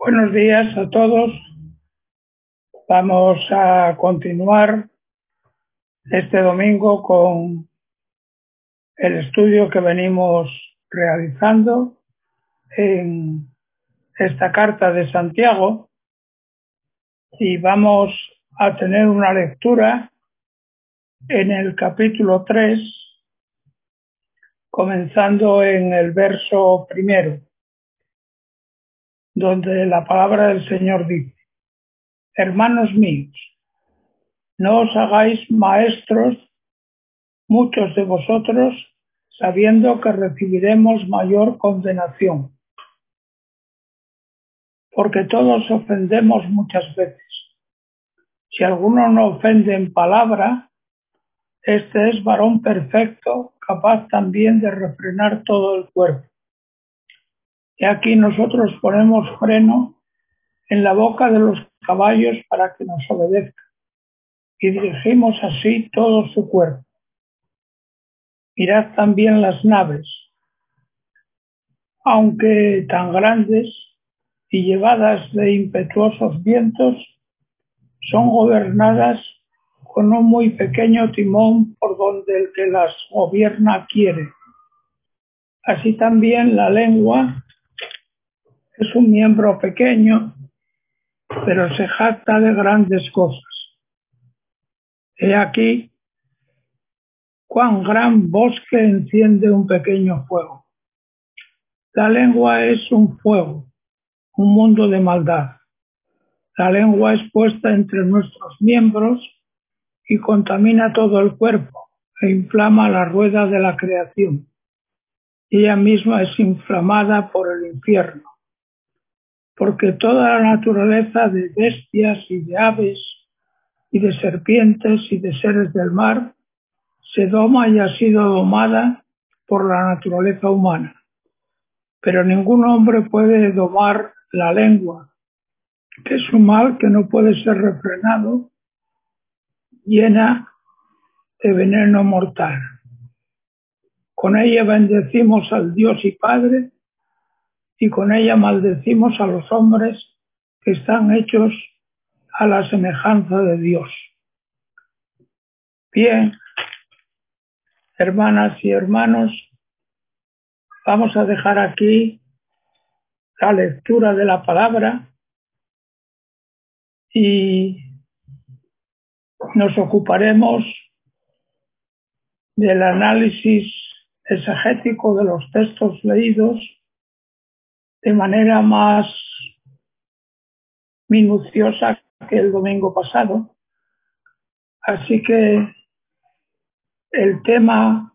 Buenos días a todos. Vamos a continuar este domingo con el estudio que venimos realizando en esta carta de Santiago y vamos a tener una lectura en el capítulo 3, comenzando en el verso 1, donde la palabra del Señor dice: Hermanos míos, no os hagáis maestros muchos de vosotros, sabiendo que recibiremos mayor condenación. Porque todos ofendemos muchas veces. Si alguno no ofende en palabra, este es varón perfecto, capaz también de refrenar todo el cuerpo. Y aquí nosotros ponemos freno en la boca de los caballos para que nos obedezcan, y dirigimos así todo su cuerpo. Mirad también las naves, aunque tan grandes y llevadas de impetuosos vientos, son gobernadas con un muy pequeño timón por donde el que las gobierna quiere. Así también la lengua es un miembro pequeño, pero se jacta de grandes cosas. He aquí cuán gran bosque enciende un pequeño fuego. La lengua es un fuego, un mundo de maldad. La lengua es puesta entre nuestros miembros y contamina todo el cuerpo e inflama la rueda de la creación. Ella misma es inflamada por el infierno, porque toda la naturaleza de bestias y de aves y de serpientes y de seres del mar se doma y ha sido domada por la naturaleza humana. Pero ningún hombre puede domar la lengua, que es un mal que no puede ser refrenado, llena de veneno mortal. Con ella bendecimos al Dios y Padre, y con ella maldecimos a los hombres que están hechos a la semejanza de Dios. Bien, hermanas y hermanos, vamos a dejar aquí la lectura de la palabra y nos ocuparemos del análisis exegético de los textos leídos de manera más minuciosa que el domingo pasado. Así que el tema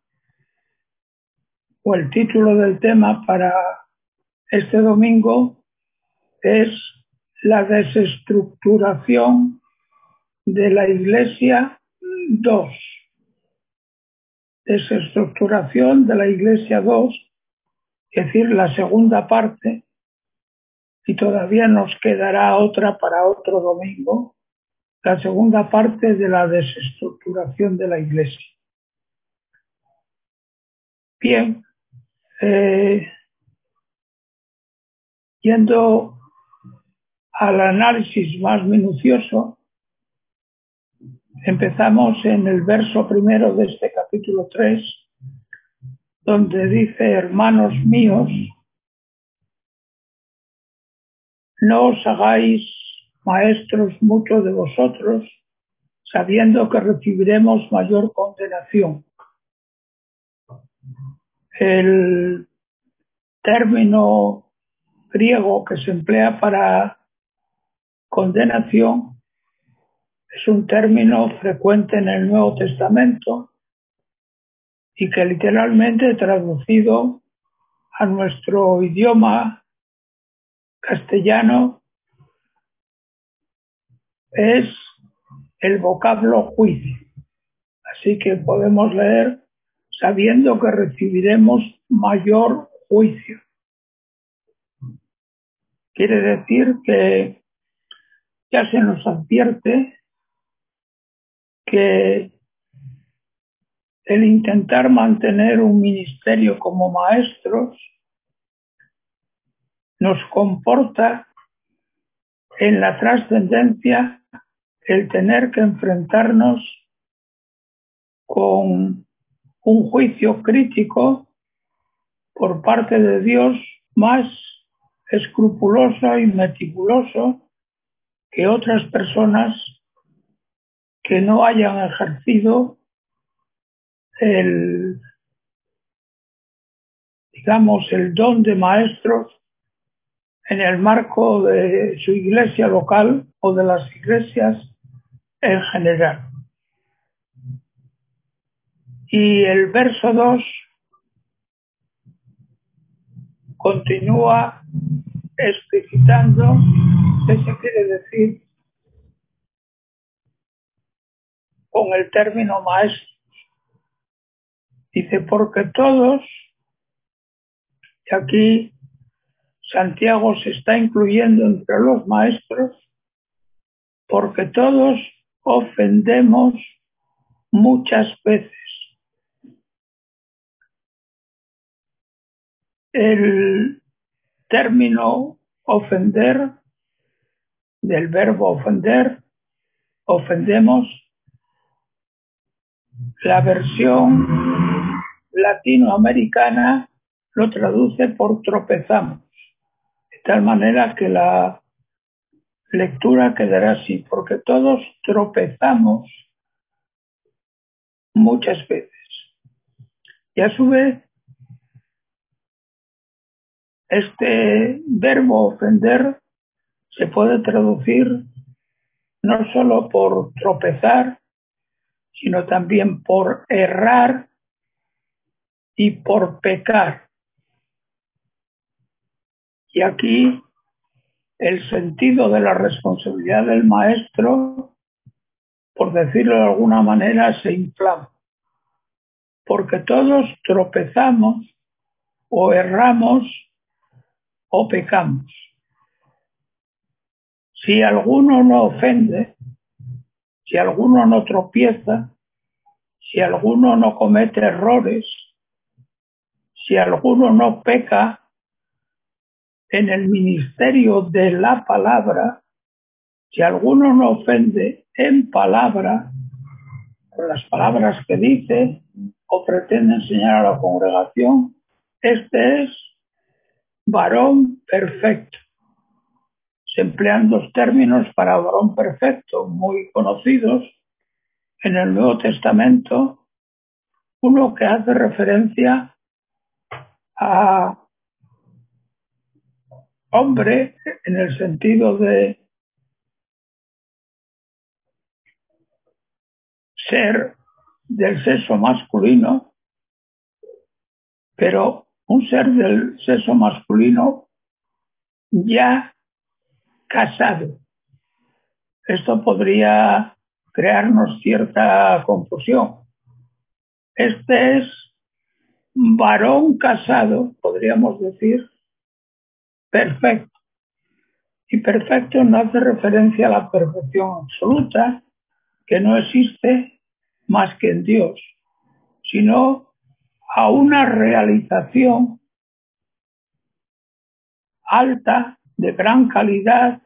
o el título del tema para este domingo es la desestructuración de la Iglesia 2. Desestructuración de la Iglesia 2, es decir, la segunda parte, y todavía nos quedará otra para otro domingo, la segunda parte de la desestructuración de la Iglesia. Bien, yendo al análisis más minucioso, empezamos en el verso 1 de este capítulo 3, donde dice: hermanos míos, no os hagáis maestros muchos de vosotros, sabiendo que recibiremos mayor condenación. El término griego que se emplea para condenación es un término frecuente en el Nuevo Testamento y que literalmente traducido a nuestro idioma castellano es el vocablo juicio. Así que podemos leer: sabiendo que recibiremos mayor juicio. Quiere decir que ya se nos advierte que el intentar mantener un ministerio como maestros nos comporta en la trascendencia el tener que enfrentarnos con un juicio crítico por parte de Dios más escrupuloso y meticuloso que otras personas que no hayan ejercido el, digamos, el don de maestros en el marco de su iglesia local o de las iglesias en general. Y el verso 2 continúa explicitando qué se quiere decir con el término maestro. Dice, porque todos, y aquí Santiago se está incluyendo entre los maestros, porque todos ofendemos muchas veces. El término ofender, del verbo ofender, ofendemos, la versión latinoamericana lo traduce por tropezamos, de tal manera que la lectura quedará así, porque todos tropezamos muchas veces. Y a su vez, este verbo ofender se puede traducir no solo por tropezar, sino también por errar y por pecar. Y aquí el sentido de la responsabilidad del maestro, por decirlo de alguna manera, se inflama, porque todos tropezamos o erramos o pecamos. Si alguno no ofende, si alguno no tropieza, si alguno no comete errores, si alguno no peca en el ministerio de la palabra, si alguno no ofende en palabra, con las palabras que dice o pretende enseñar a la congregación, este es varón perfecto. Se emplean dos términos para varón perfecto muy conocidos en el Nuevo Testamento, uno que hace referencia a hombre en el sentido de ser del sexo masculino, pero un ser del sexo masculino ya casado. Esto podría crearnos cierta confusión. Este es varón casado, podríamos decir, perfecto. Y perfecto no hace referencia a la perfección absoluta, que no existe más que en Dios, sino a una realización alta, de gran calidad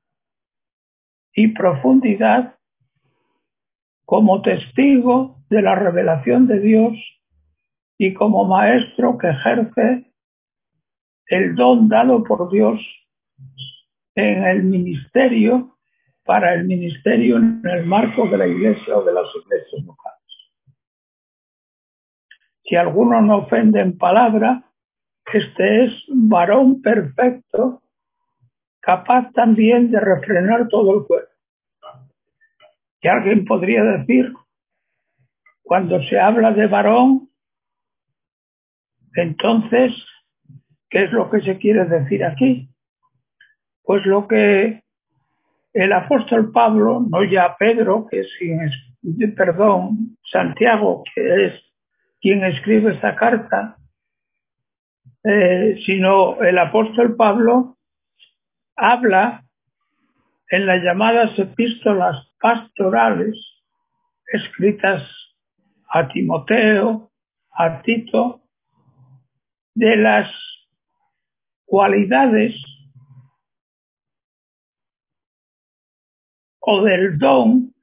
y profundidad, como testigo de la revelación de Dios y como maestro que ejerce el don dado por Dios en el ministerio, para el ministerio en el marco de la iglesia o de las iglesias locales. Si alguno no ofende en palabra, este es varón perfecto, capaz también de refrenar todo el cuerpo. Y alguien podría decir, cuando se habla de varón, entonces, ¿qué es lo que se quiere decir aquí? Pues lo que el apóstol Pablo, no ya Pedro, que es Santiago, que es quien escribe esta carta, sino el apóstol Pablo habla en las llamadas epístolas pastorales escritas a Timoteo, a Tito, de las cualidades o del don,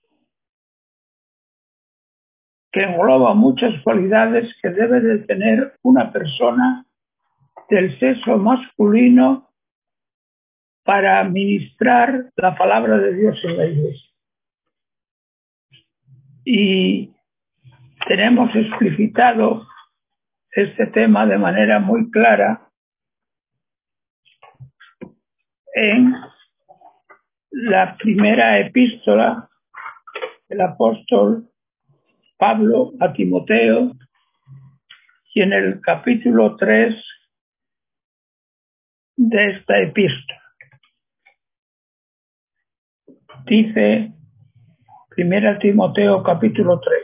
que engloba muchas cualidades que debe de tener una persona del sexo masculino para ministrar la palabra de Dios en la iglesia. Y tenemos explicitado este tema de manera muy clara en la primera epístola del apóstol Pablo a Timoteo, y en el capítulo 3 de esta epístola. Dice primera Timoteo capítulo 3,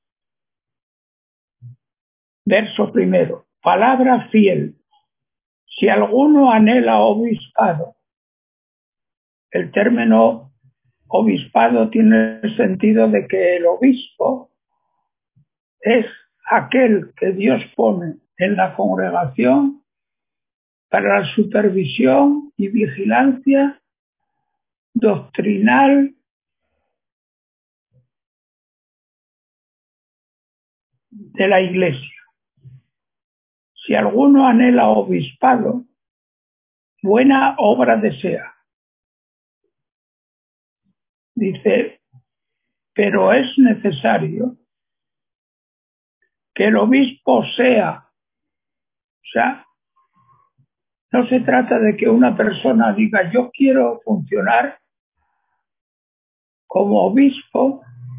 verso primero: palabra fiel, si alguno anhela obispado. El término obispado tiene el sentido de que el obispo es aquel que Dios pone en la congregación para la supervisión y vigilancia doctrinal de la iglesia. Si alguno anhela obispado, buena obra desea. Dice, pero es necesario que el obispo sea, o sea, no se trata de que una persona diga yo quiero funcionar como obispo,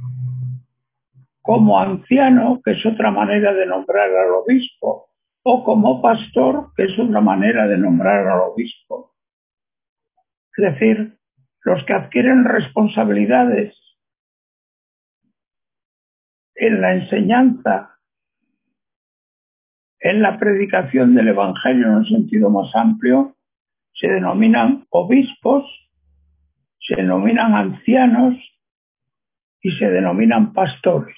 como anciano, que es otra manera de nombrar al obispo, o como pastor, que es otra manera de nombrar al obispo. Es decir, los que adquieren responsabilidades en la enseñanza, en la predicación del Evangelio en un sentido más amplio, se denominan obispos, se denominan ancianos y se denominan pastores.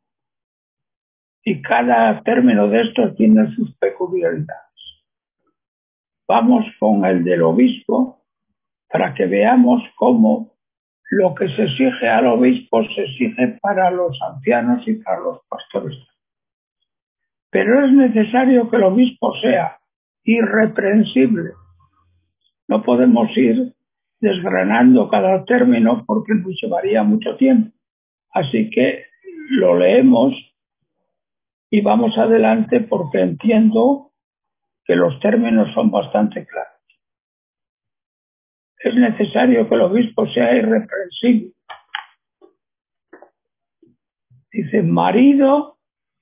Y cada término de estos tiene sus peculiaridades. Vamos con el del obispo para que veamos cómo lo que se exige al obispo se exige para los ancianos y para los pastores. Pero es necesario que el obispo sea irreprensible. No podemos ir desgranando cada término porque nos llevaría mucho tiempo. Así que lo leemos y vamos adelante porque entiendo que los términos son bastante claros. Es necesario que el obispo sea irreprensible. Dice, marido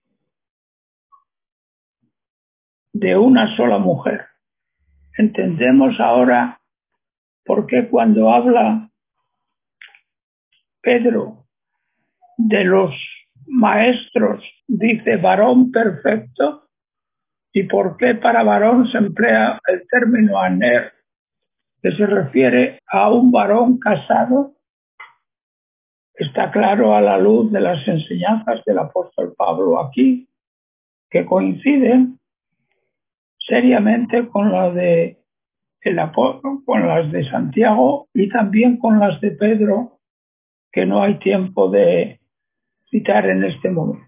de una sola mujer. Entendemos ahora por qué cuando habla Pedro de los maestros dice varón perfecto, y por qué para varón se emplea el término aner, que se refiere a un varón casado. Está claro a la luz de las enseñanzas del apóstol Pablo aquí, que coinciden seriamente con las de con las de Santiago y también con las de Pedro, que no hay tiempo de citar en este momento.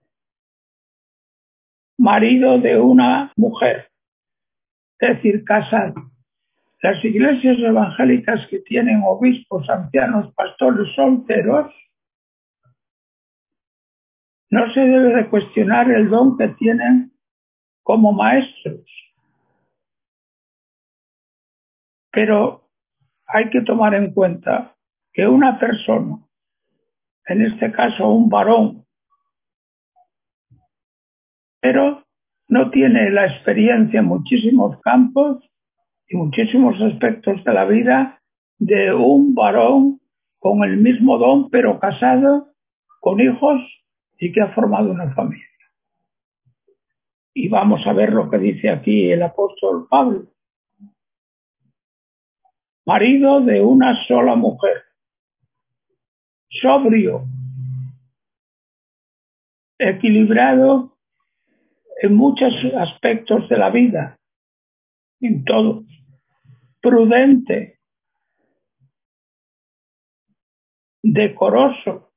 Marido de una mujer, es decir, casado. Las iglesias evangélicas que tienen obispos, ancianos, pastores solteros, no se debe de cuestionar el don que tienen como maestros. Pero hay que tomar en cuenta que una persona, en este caso un varón, pero no tiene la experiencia en muchísimos campos y muchísimos aspectos de la vida de un varón con el mismo don, pero casado, con hijos y que ha formado una familia. Y vamos a ver lo que dice aquí el apóstol Pablo. Marido de una sola mujer, sobrio, equilibrado en muchos aspectos de la vida, en todo, prudente, decoroso,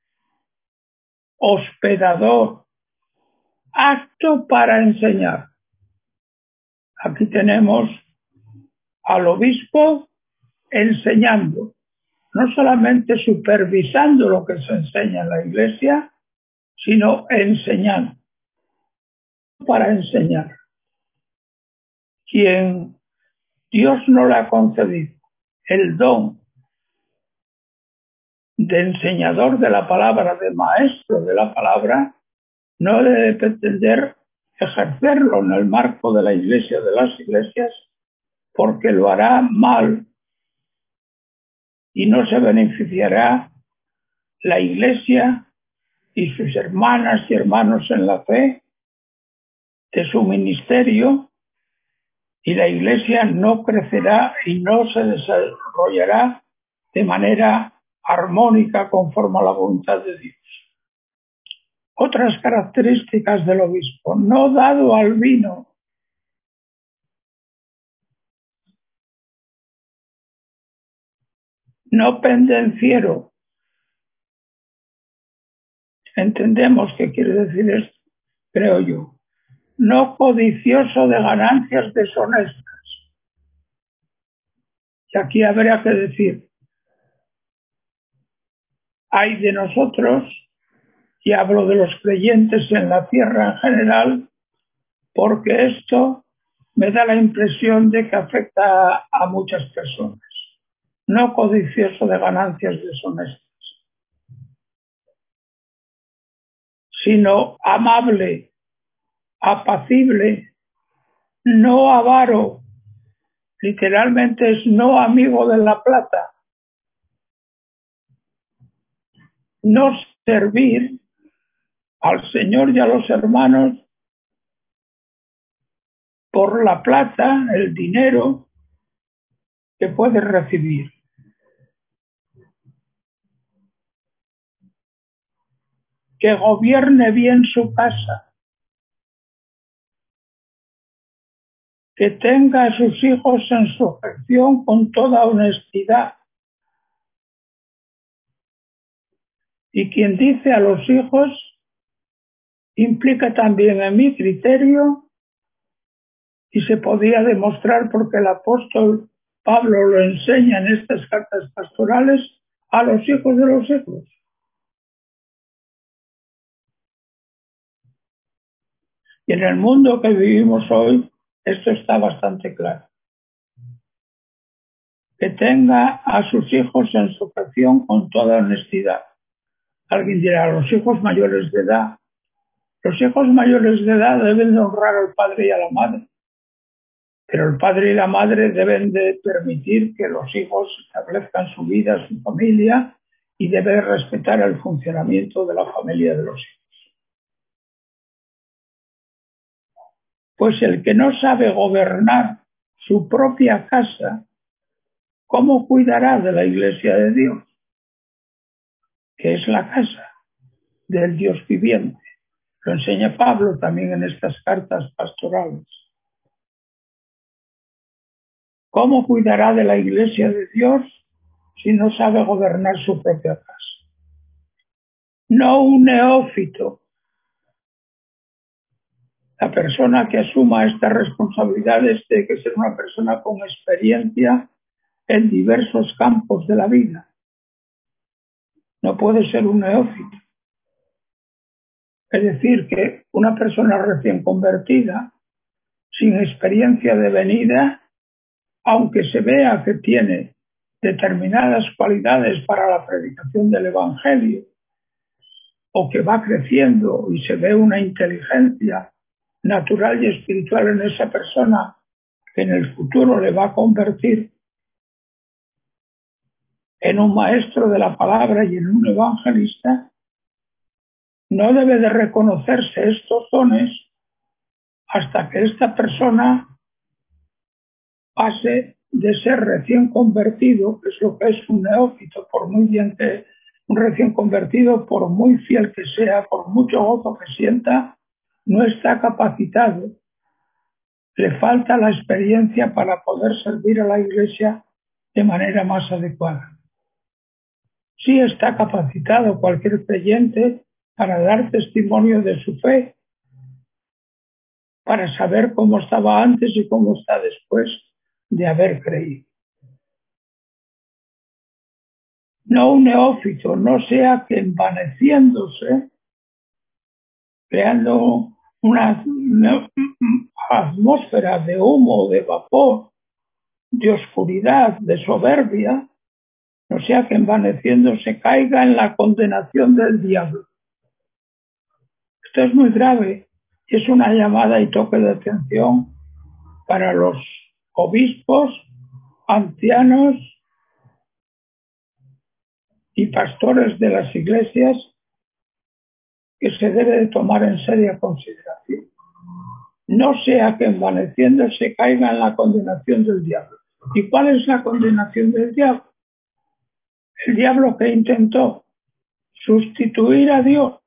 hospedador, apto para enseñar. Aquí tenemos al obispo enseñando, no solamente supervisando lo que se enseña en la iglesia, sino enseñando, para enseñar. Quien Dios no le ha concedido el don de enseñador de la palabra, de maestro de la palabra, no debe pretender ejercerlo en el marco de la iglesia, de las iglesias, porque lo hará mal y no se beneficiará la iglesia y sus hermanas y hermanos en la fe de su ministerio, y la iglesia no crecerá y no se desarrollará de manera armónica conforme a la voluntad de Dios. Otras características del obispo: no dado al vino, no pendenciero. Entendemos qué quiere decir esto, creo yo. No codicioso de ganancias deshonestas. Y aquí habría que decir, hay de nosotros, y hablo de los creyentes en la tierra en general, porque esto me da la impresión de que afecta a muchas personas. No codicioso de ganancias deshonestas, sino amable, apacible, no avaro, literalmente es no amigo de la plata, no servir al Señor y a los hermanos por la plata, el dinero que puede recibir. Que gobierne bien su casa, que tenga a sus hijos en sujeción con toda honestidad. Y quien dice a los hijos implica también en mi criterio, y se podía demostrar porque el apóstol Pablo lo enseña en estas cartas pastorales, a los hijos de los hijos. Y en el mundo que vivimos hoy, esto está bastante claro. Que tenga a sus hijos en sujeción con toda honestidad. Alguien dirá, los hijos mayores de edad. Los hijos mayores de edad deben de honrar al padre y a la madre. Pero el padre y la madre deben de permitir que los hijos establezcan su vida, su familia, y deben respetar el funcionamiento de la familia de los hijos. Pues el que no sabe gobernar su propia casa, ¿cómo cuidará de la iglesia de Dios? Que es la casa del Dios viviente. Lo enseña Pablo también en estas cartas pastorales. ¿Cómo cuidará de la iglesia de Dios si no sabe gobernar su propia casa? No un neófito. La persona que asuma estas responsabilidades tiene que ser una persona con experiencia en diversos campos de la vida. No puede ser un neófito. Es decir, que una persona recién convertida, sin experiencia de venida, aunque se vea que tiene determinadas cualidades para la predicación del Evangelio, o que va creciendo y se ve una inteligencia natural y espiritual en esa persona que en el futuro le va a convertir en un maestro de la palabra y en un evangelista, no debe de reconocerse estos dones hasta que esta persona pase de ser recién convertido, que es lo que es un neófito, por muy bien que un recién convertido, por muy fiel que sea, por mucho gozo que sienta, no está capacitado. Le falta la experiencia para poder servir a la iglesia de manera más adecuada. Sí está capacitado cualquier creyente para dar testimonio de su fe, para saber cómo estaba antes y cómo está después de haber creído. No un neófito, no sea que envaneciéndose, creando una atmósfera de humo, de vapor, de oscuridad, de soberbia, no sea que envaneciéndose caiga en la condenación del diablo. Esto es muy grave y es una llamada y toque de atención para los obispos, ancianos y pastores de las iglesias, que se debe de tomar en seria consideración. No sea que envaneciéndose caiga en la condenación del diablo. ¿Y cuál es la condenación del diablo? El diablo que intentó sustituir a Dios,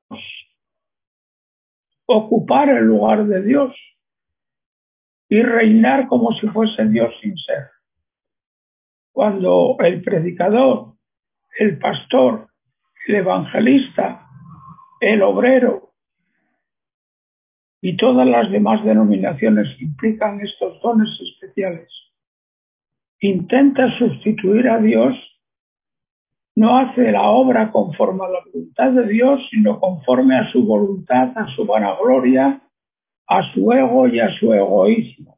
ocupar el lugar de Dios y reinar como si fuese Dios sin ser. Cuando el predicador, el pastor, el evangelista, el obrero y todas las demás denominaciones que implican estos dones especiales, intenta sustituir a Dios, no hace la obra conforme a la voluntad de Dios, sino conforme a su voluntad, a su vanagloria, a su ego y a su egoísmo.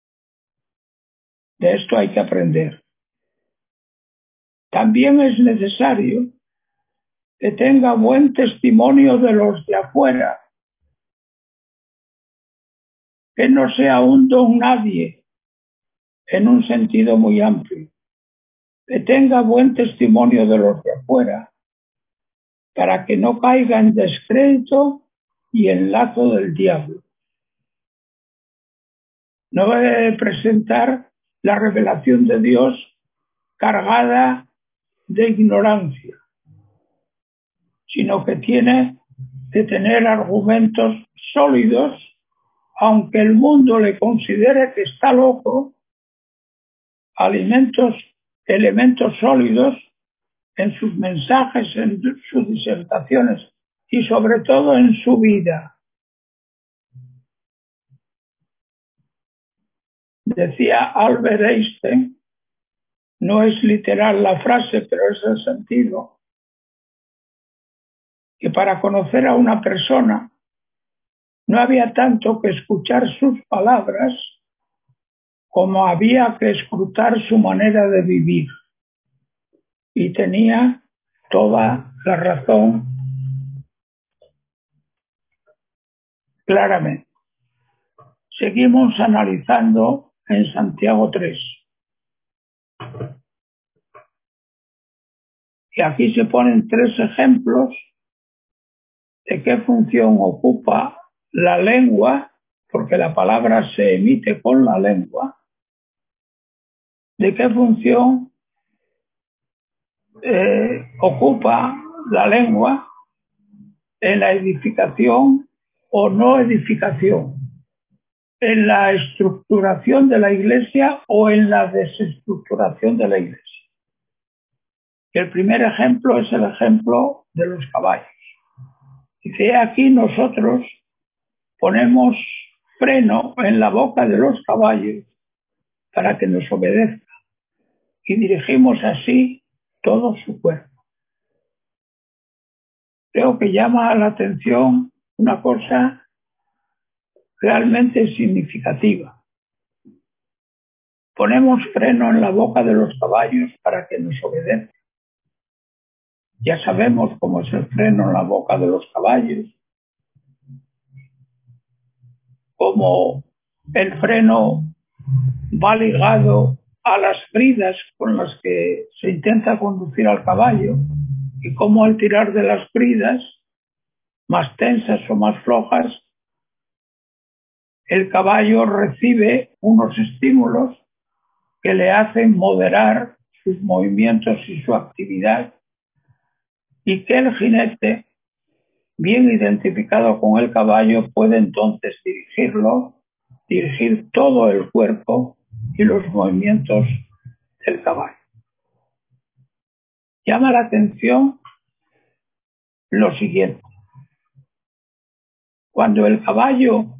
De esto hay que aprender. También es necesario que tenga buen testimonio de los de afuera, que no sea un don nadie en un sentido muy amplio, que tenga buen testimonio de los de afuera, para que no caiga en descrédito y en lazo del diablo. No debe presentar la revelación de Dios cargada de ignorancia, sino que tiene que tener argumentos sólidos, aunque el mundo le considere que está loco, elementos sólidos en sus mensajes, en sus disertaciones y sobre todo en su vida. Decía Albert Einstein, no es literal la frase, pero es el sentido, que para conocer a una persona no había tanto que escuchar sus palabras como había que escrutar su manera de vivir. Y tenía toda la razón claramente. Seguimos analizando en Santiago 3. Y aquí se ponen 3 ejemplos de qué función ocupa la lengua, porque la palabra se emite con la lengua, de qué función ocupa la lengua en la edificación o no edificación, en la estructuración de la iglesia o en la desestructuración de la iglesia. Y el primer ejemplo es el ejemplo de los caballos. Dice, aquí nosotros ponemos freno en la boca de los caballos para que nos obedezcan y dirigimos así todo su cuerpo. Creo que llama la atención una cosa realmente significativa. Ponemos freno en la boca de los caballos para que nos obedezcan. Ya sabemos cómo es el freno en la boca de los caballos, cómo el freno va ligado a las bridas con las que se intenta conducir al caballo y cómo al tirar de las bridas, más tensas o más flojas, el caballo recibe unos estímulos que le hacen moderar sus movimientos y su actividad, y que el jinete, bien identificado con el caballo, puede entonces dirigir todo el cuerpo y los movimientos del caballo. llama la atención lo siguiente. Cuando el caballo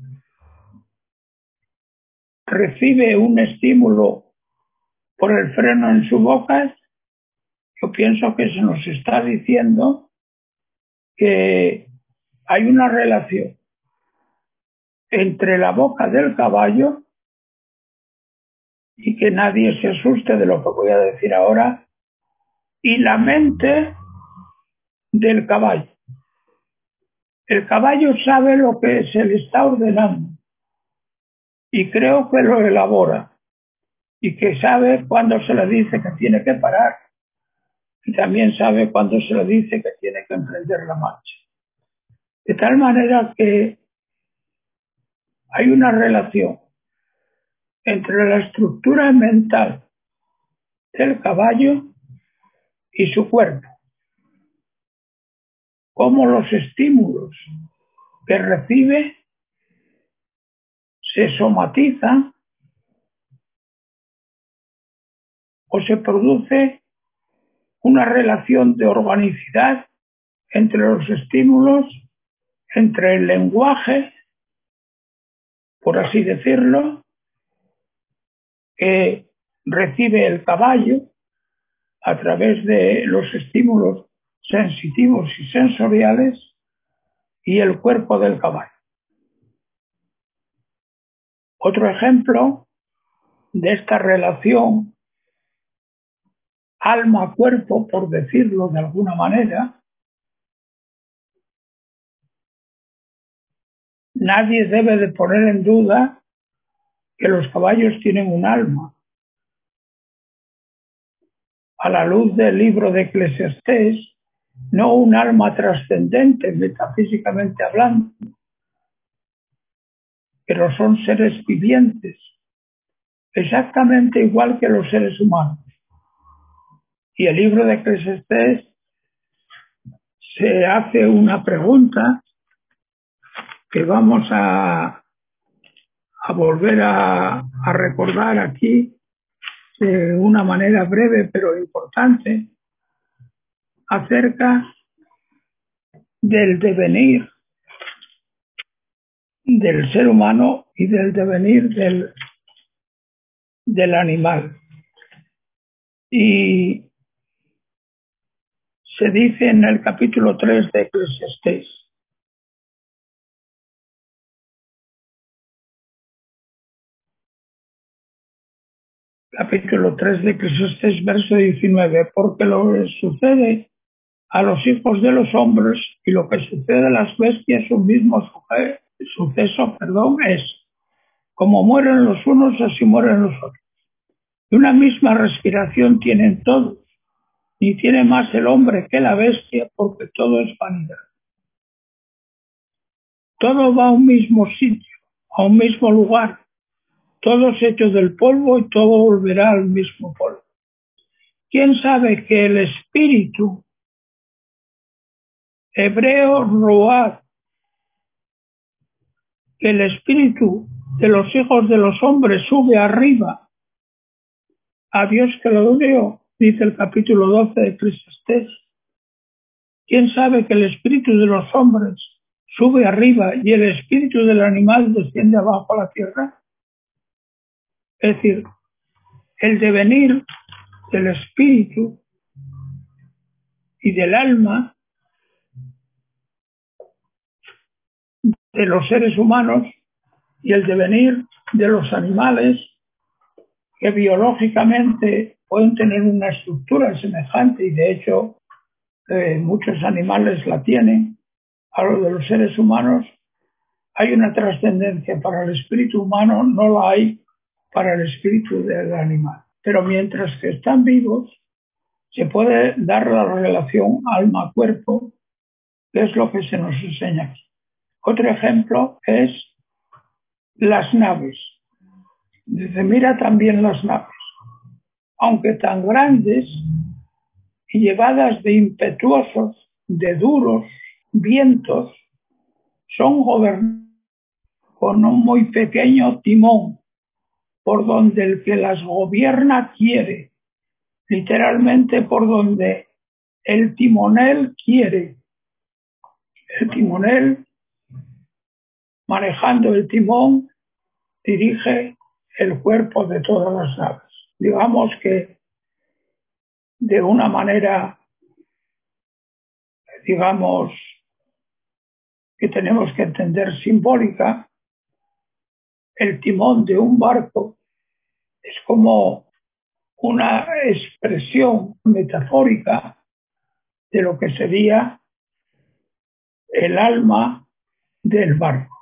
recibe un estímulo por el freno en su boca, yo pienso que se nos está diciendo que hay una relación entre la boca del caballo, y que nadie se asuste de lo que voy a decir ahora, y la mente del caballo. El caballo sabe lo que se le está ordenando y creo que lo elabora, y que sabe cuándo se le dice que tiene que parar y también sabe cuándo se le dice que tiene que emprender la marcha. De tal manera que hay una relación entre la estructura mental del caballo y su cuerpo, cómo los estímulos que recibe se somatizan o se produce una relación de organicidad entre los estímulos, entre el lenguaje, por así decirlo, que recibe el caballo a través de los estímulos sensitivos y sensoriales, y el cuerpo del caballo. Otro ejemplo de esta relación alma-cuerpo, por decirlo de alguna manera, nadie debe de poner en duda que los caballos tienen un alma. A la luz del libro de Eclesiastés, no un alma trascendente metafísicamente hablando, pero son seres vivientes, exactamente igual que los seres humanos. Y el libro de Eclesiastés se hace una pregunta que vamos a volver a recordar aquí de una manera breve pero importante, acerca del devenir del ser humano y del devenir del animal. Y se dice en el capítulo 3 de Eclesiastés: capítulo 3 de Eclesiastés, verso 19, porque lo que sucede a los hijos de los hombres y lo que sucede a las bestias un mismo suceso, es: como mueren los unos, así mueren los otros. Y una misma respiración tienen todos, ni tiene más el hombre que la bestia, porque todo es vanidad. Todo va a un mismo sitio, a un mismo lugar, todos hechos del polvo, y todo volverá al mismo polvo. ¿Quién sabe que el espíritu, hebreo ruach, que el espíritu de los hijos de los hombres sube arriba a Dios que lo dio? Dice el capítulo 12 de Eclesiastés. ¿Quién sabe que el espíritu de los hombres sube arriba y el espíritu del animal desciende abajo a la tierra? Es decir, el devenir del espíritu y del alma de los seres humanos y el devenir de los animales, que biológicamente pueden tener una estructura semejante, y de hecho muchos animales la tienen, a lo de los seres humanos. Hay una trascendencia para el espíritu humano, no la hay para el espíritu del animal. Pero mientras que están vivos, se puede dar la relación alma-cuerpo, que es lo que se nos enseña aquí. Otro ejemplo es las naves. Dice: mira también las naves, aunque tan grandes y llevadas de impetuosos, de duros vientos, son gobernadas con un muy pequeño timón, por donde el que las gobierna quiere, literalmente por donde El timonel quiere. El timonel, manejando el timón, dirige el cuerpo de todas las naves. Digamos que de una manera, digamos, que tenemos que entender simbólica, el timón de un barco es como una expresión metafórica de lo que sería el alma del barco.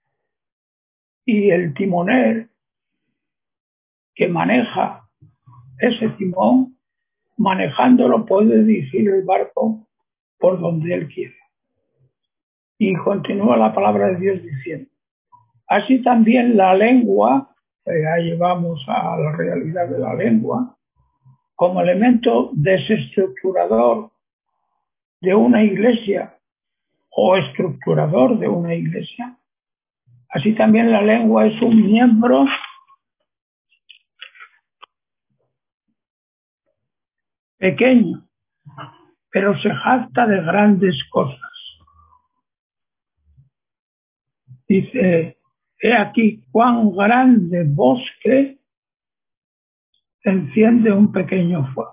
Y el timonel que maneja ese timón, manejándolo puede dirigir el barco por donde él quiere. Y continúa la palabra de Dios diciendo, así también la lengua, ahí vamos a la realidad de la lengua, como elemento desestructurador de una iglesia o estructurador de una iglesia, así también la lengua es un miembro pequeño, pero se jacta de grandes cosas. Dice, he aquí cuán grande bosque enciende un pequeño fuego.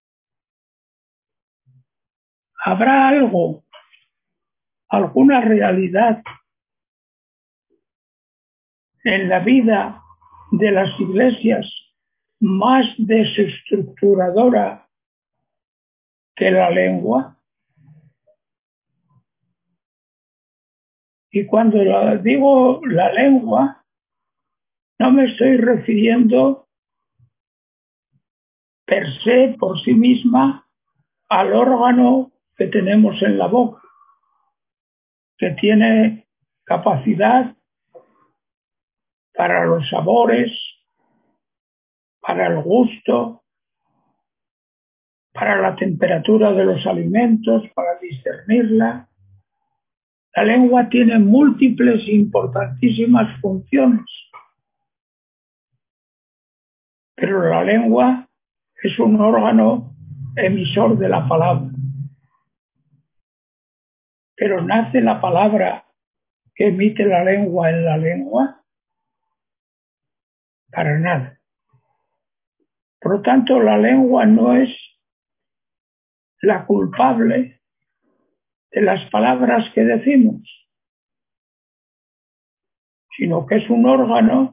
¿Habrá algo, alguna realidad en la vida de las iglesias más desestructuradora que la lengua? Y cuando digo la lengua, no me estoy refiriendo per se, por sí misma, al órgano que tenemos en la boca, que tiene capacidad para los sabores, para el gusto, para la temperatura de los alimentos, para discernirla. La lengua tiene múltiples e importantísimas funciones, pero la lengua es un órgano emisor de la palabra. Pero ¿nace la palabra que emite la lengua en la lengua? Para nada. Por lo tanto, la lengua no es la culpable de las palabras que decimos, sino que es un órgano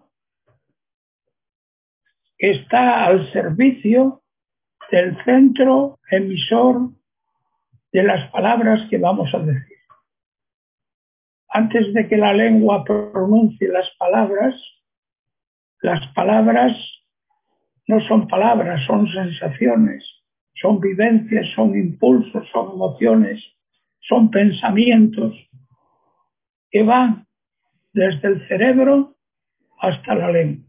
que está al servicio del centro emisor de las palabras que vamos a decir. Antes de que la lengua pronuncie las palabras no son palabras, son sensaciones, son vivencias, son impulsos, son emociones, son pensamientos que van desde el cerebro hasta la lengua.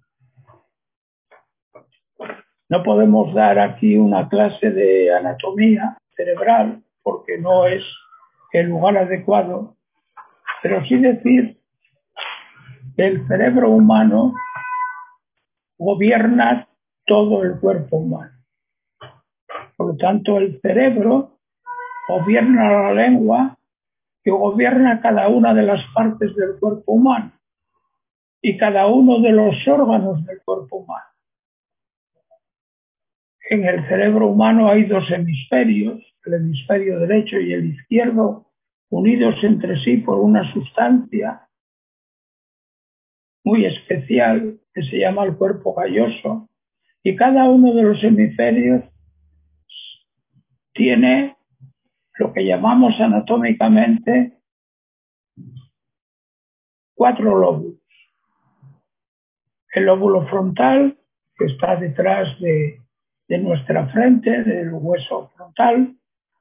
No podemos dar aquí una clase de anatomía cerebral porque no es el lugar adecuado, pero sí decir que el cerebro humano gobierna todo el cuerpo humano. Por lo tanto, el cerebro gobierna la lengua, que gobierna cada una de las partes del cuerpo humano y cada uno de los órganos del cuerpo humano. En el cerebro humano hay dos hemisferios, el hemisferio derecho y el izquierdo, unidos entre sí por una sustancia muy especial que se llama el cuerpo calloso, y cada uno de los hemisferios tiene lo que llamamos anatómicamente 4 lóbulos. El lóbulo frontal, que está detrás de nuestra frente, del hueso frontal.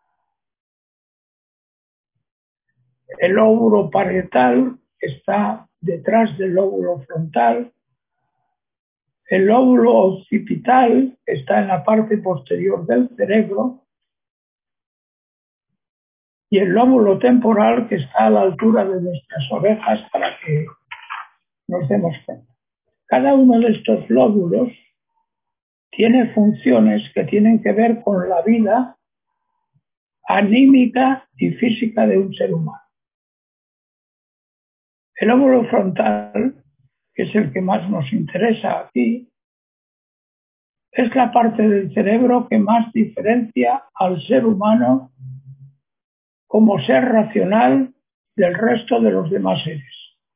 El lóbulo parietal, que está detrás del lóbulo frontal. El lóbulo occipital, que está en la parte posterior del cerebro. Y el lóbulo temporal, que está a la altura de nuestras orejas para que nos demos cuenta. Cada uno de estos lóbulos tiene funciones que tienen que ver con la vida anímica y física de un ser humano. El lóbulo frontal, que es el que más nos interesa aquí, es la parte del cerebro que más diferencia al ser humano como ser racional del resto de los demás seres.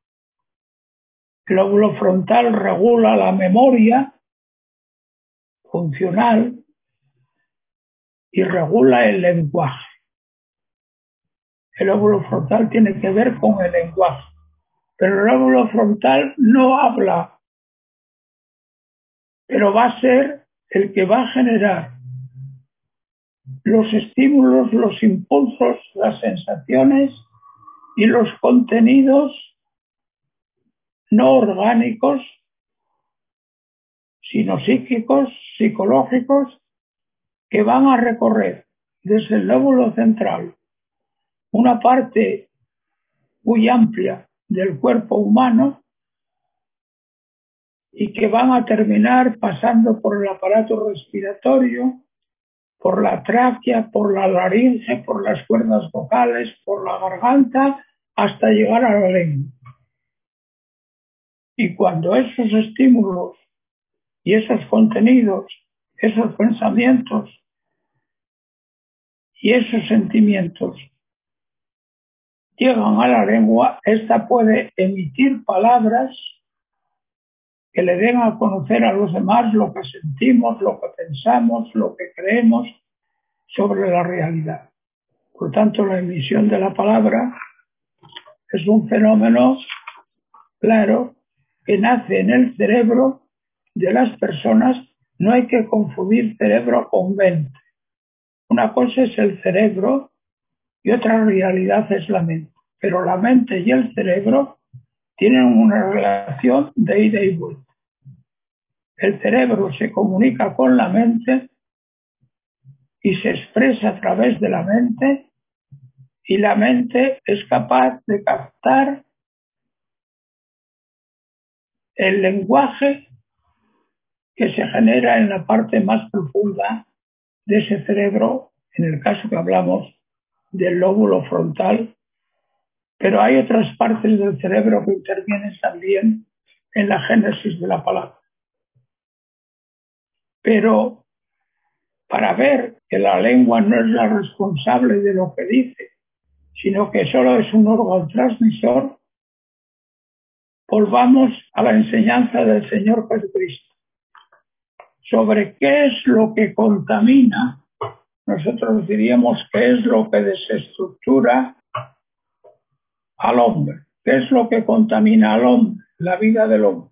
El lóbulo frontal regula la memoria funcional y regula el lenguaje. El lóbulo frontal tiene que ver con el lenguaje, pero el lóbulo frontal no habla, pero va a ser el que va a generar los estímulos, los impulsos, las sensaciones y los contenidos no orgánicos, sino psíquicos, psicológicos, que van a recorrer desde el lóbulo central una parte muy amplia del cuerpo humano y que van a terminar pasando por el aparato respiratorio, por la tráquea, por la laringe, por las cuerdas vocales, por la garganta, hasta llegar a la lengua. Y cuando esos estímulos y esos contenidos, esos pensamientos y esos sentimientos llegan a la lengua, ésta puede emitir palabras que le den a conocer a los demás lo que sentimos, lo que pensamos, lo que creemos sobre la realidad. Por tanto, la emisión de la palabra es un fenómeno claro que nace en el cerebro de las personas. No hay que confundir cerebro con mente. Una cosa es el cerebro y otra realidad es la mente. Pero la mente y el cerebro tienen una relación de ida y vuelta. El cerebro se comunica con la mente y se expresa a través de la mente, y la mente es capaz de captar el lenguaje que se genera en la parte más profunda de ese cerebro, en el caso que hablamos del lóbulo frontal, pero hay otras partes del cerebro que intervienen también en la génesis de la palabra. Pero para ver que la lengua no es la responsable de lo que dice, sino que solo es un órgano transmisor, volvamos a la enseñanza del Señor Jesucristo sobre qué es lo que contamina. Nosotros diríamos qué es lo que desestructura al hombre, qué es lo que contamina al hombre, la vida del hombre.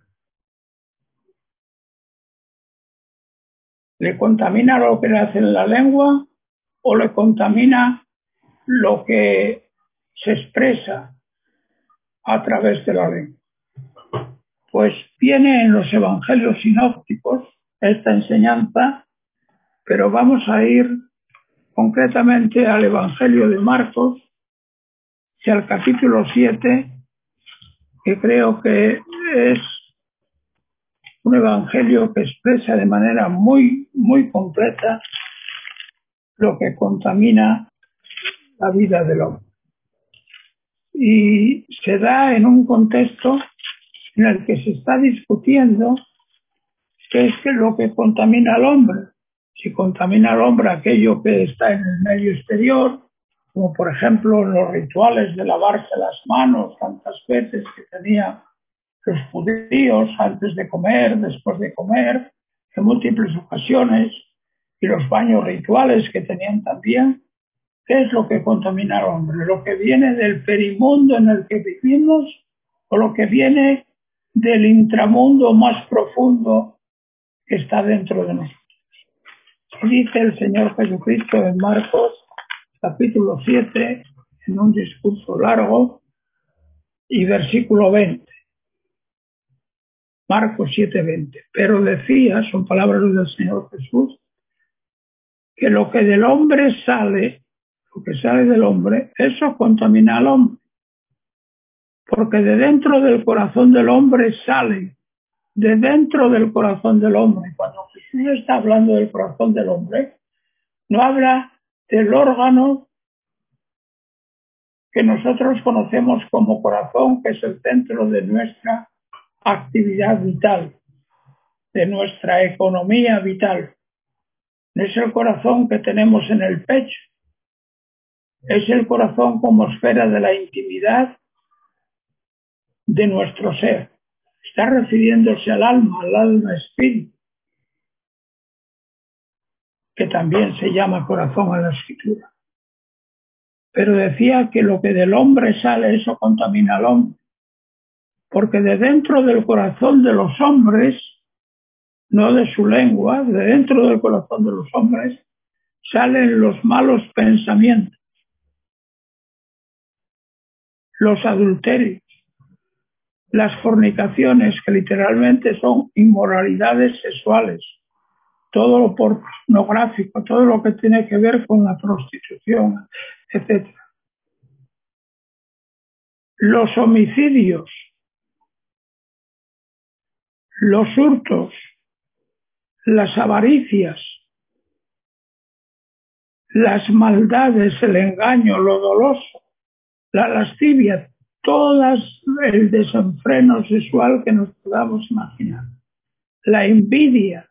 ¿Le contamina lo que le hace en la lengua o le contamina lo que se expresa a través de la lengua? Pues viene en los evangelios sinópticos esta enseñanza, pero vamos a ir concretamente al evangelio de Marcos y al capítulo 7, que creo que es un evangelio que expresa de manera muy, muy completa lo que contamina la vida del hombre. Y se da en un contexto en el que se está discutiendo qué es lo que contamina al hombre. Si contamina al hombre aquello que está en el medio exterior, como por ejemplo los rituales de lavarse las manos tantas veces que tenían los judíos antes de comer, después de comer, en múltiples ocasiones, y los baños rituales que tenían también. ¿Qué es lo que contamina al hombre? ¿Lo que viene del perimundo en el que vivimos o lo que viene del intramundo más profundo que está dentro de nosotros? Y dice el Señor Jesucristo en Marcos capítulo 7, en un discurso largo, y versículo 20. Marcos 7:20. Pero decía, son palabras del Señor Jesús, que lo que del hombre sale, lo que sale del hombre, eso contamina al hombre. Porque de dentro del corazón del hombre sale, de dentro del corazón del hombre. Cuando Jesús está hablando del corazón del hombre, no habla del órgano que nosotros conocemos como corazón, que es el centro de nuestra actividad vital, de nuestra economía vital. No es el corazón que tenemos en el pecho, es el corazón como esfera de la intimidad de nuestro ser. Está refiriéndose al alma espíritu, que también se llama corazón en la escritura. Pero decía que lo que del hombre sale, eso contamina al hombre, porque de dentro del corazón de los hombres, no de su lengua, de dentro del corazón de los hombres, salen los malos pensamientos, los adulterios, las fornicaciones, que literalmente son inmoralidades sexuales, todo lo pornográfico, todo lo que tiene que ver con la prostitución, etc. Los homicidios, los hurtos, las avaricias, las maldades, el engaño, lo doloso, la lascivia, todas el desenfreno sexual que nos podamos imaginar, la envidia,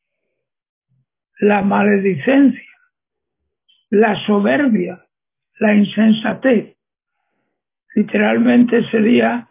la maledicencia, la soberbia, la insensatez. Literalmente sería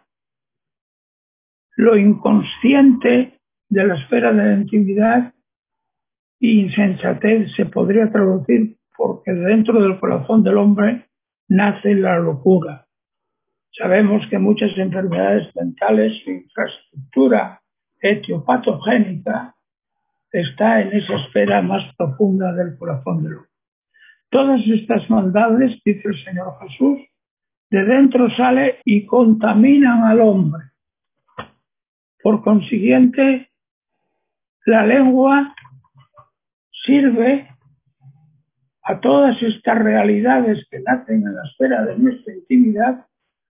lo inconsciente de la esfera de la intimidad, y insensatez se podría traducir porque dentro del corazón del hombre nace la locura. Sabemos que muchas enfermedades mentales, su infraestructura etiopatogénica está en esa esfera más profunda del corazón del hombre. Todas estas maldades, dice el Señor Jesús, de dentro sale y contaminan al hombre. Por consiguiente, la lengua sirve a todas estas realidades que nacen en la esfera de nuestra intimidad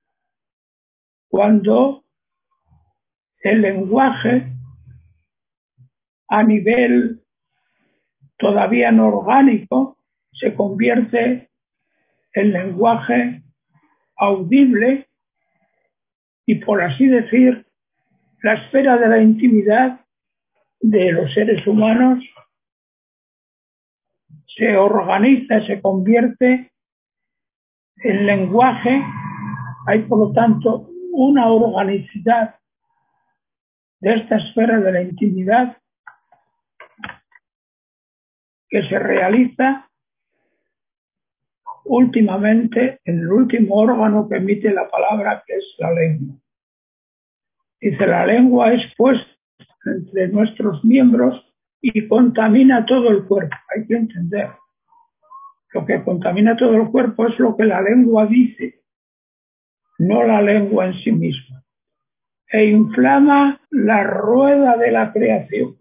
cuando el lenguaje a nivel todavía no orgánico se convierte en lenguaje audible y, por así decir, la esfera de la intimidad de los seres humanos se organiza, se convierte en lenguaje. Hay, por lo tanto, una organicidad de esta esfera de la intimidad que se realiza últimamente en el último órgano que emite la palabra, que es la lengua. Dice, la lengua es puesta entre nuestros miembros y contamina todo el cuerpo. Hay que entender. Lo que contamina todo el cuerpo es lo que la lengua dice, no la lengua en sí misma. E inflama la rueda de la creación.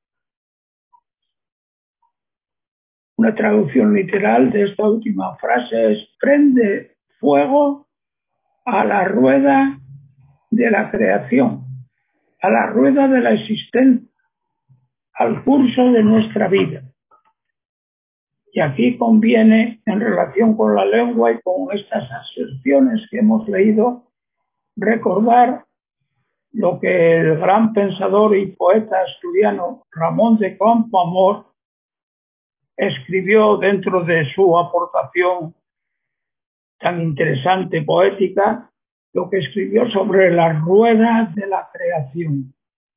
Una traducción literal de esta última frase es: prende fuego a la rueda de la creación, a la rueda de la existencia, al curso de nuestra vida. Y aquí conviene, en relación con la lengua y con estas aserciones que hemos leído, recordar lo que el gran pensador y poeta asturiano Ramón de Campoamor escribió dentro de su aportación tan interesante poética, lo que escribió sobre la rueda de la creación.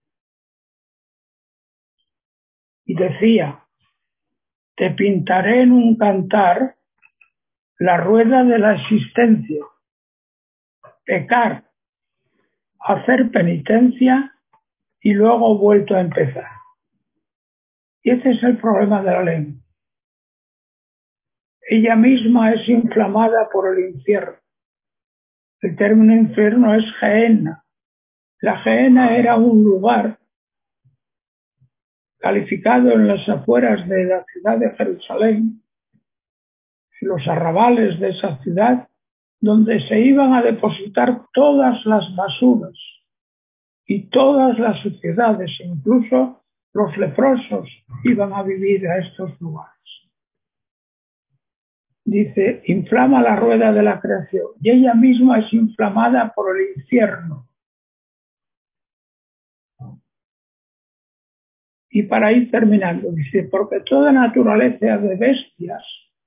Y decía: te pintaré en un cantar la rueda de la existencia, pecar, hacer penitencia y luego vuelto a empezar. Y ese es el problema de la lengua. Ella misma es inflamada por el infierno. El término infierno es Gehenna. La Gehenna era un lugar calificado en las afueras de la ciudad de Jerusalén, en los arrabales de esa ciudad, donde se iban a depositar todas las basuras y todas las suciedades, incluso los leprosos iban a vivir a estos lugares. dice, inflama la rueda de la creación y ella misma es inflamada por el infierno. Y para ir terminando, dice, porque toda naturaleza de bestias,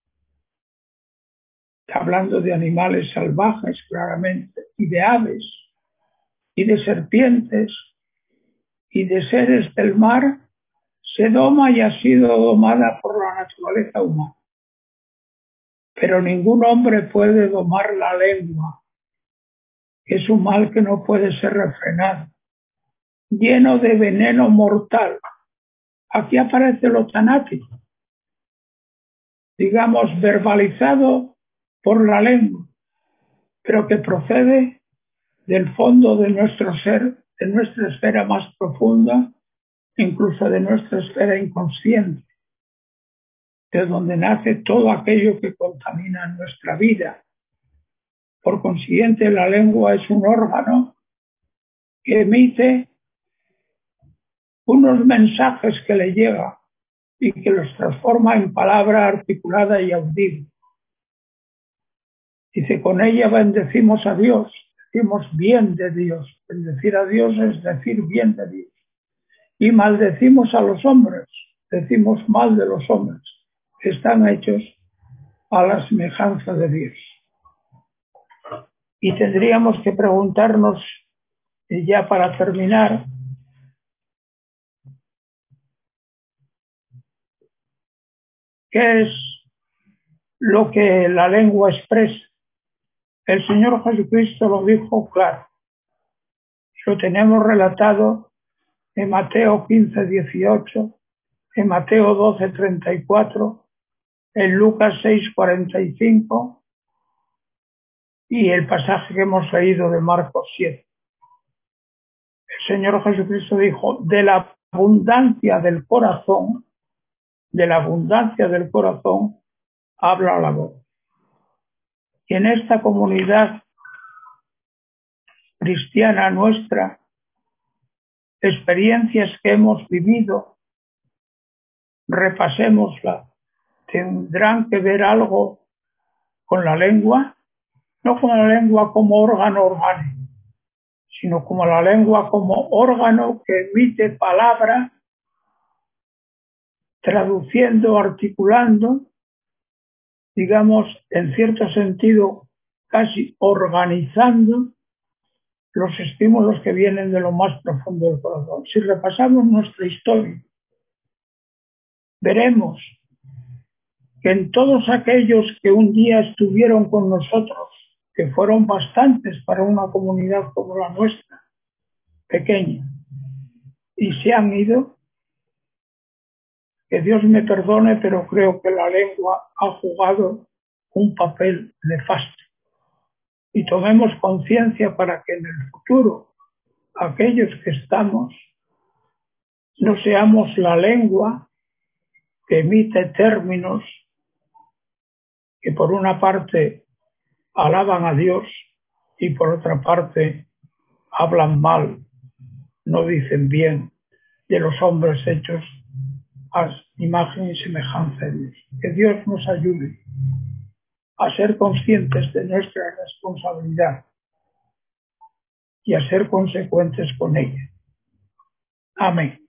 hablando de animales salvajes claramente, y de aves, y de serpientes, y de seres del mar, se doma y ha sido domada por la naturaleza humana. Pero ningún hombre puede domar la lengua, que es un mal que no puede ser refrenado, lleno de veneno mortal. Aquí aparece lo tanático, digamos, verbalizado por la lengua, pero que procede del fondo de nuestro ser, de nuestra esfera más profunda, incluso de nuestra esfera inconsciente, de donde nace todo aquello que contamina nuestra vida. Por consiguiente, la lengua es un órgano que emite unos mensajes que le llegan y que los transforma en palabra articulada y audible. Dice, con ella bendecimos a Dios, decimos bien de Dios. Bendecir a Dios es decir bien de Dios. Y maldecimos a los hombres, decimos mal de los hombres, que están hechos a la semejanza de Dios. Y tendríamos que preguntarnos, y ya para terminar, ¿qué es lo que la lengua expresa? El Señor Jesucristo lo dijo claro. Lo tenemos relatado en Mateo 15:18, en Mateo 12:34, en Lucas 6:45 y el pasaje que hemos leído de Marcos 7. El Señor Jesucristo dijo, de la abundancia del corazón habla la boca. Y en esta comunidad cristiana nuestra, experiencias que hemos vivido, repasémosla, tendrán que ver algo con la lengua, no con la lengua como órgano orgánico, sino como la lengua como órgano que emite palabra, traduciendo, articulando, digamos, en cierto sentido, casi organizando los estímulos que vienen de lo más profundo del corazón. Si repasamos nuestra historia, veremos que en todos aquellos que un día estuvieron con nosotros, que fueron bastantes para una comunidad como la nuestra, pequeña, y se han ido, que Dios me perdone, pero creo que la lengua ha jugado un papel nefasto. Y tomemos conciencia para que en el futuro, aquellos que estamos, no seamos la lengua que emite términos que por una parte alaban a Dios y por otra parte hablan mal, no dicen bien de los hombres hechos a imagen y semejanza de Dios. Que Dios nos ayude a ser conscientes de nuestra responsabilidad y a ser consecuentes con ella. Amén.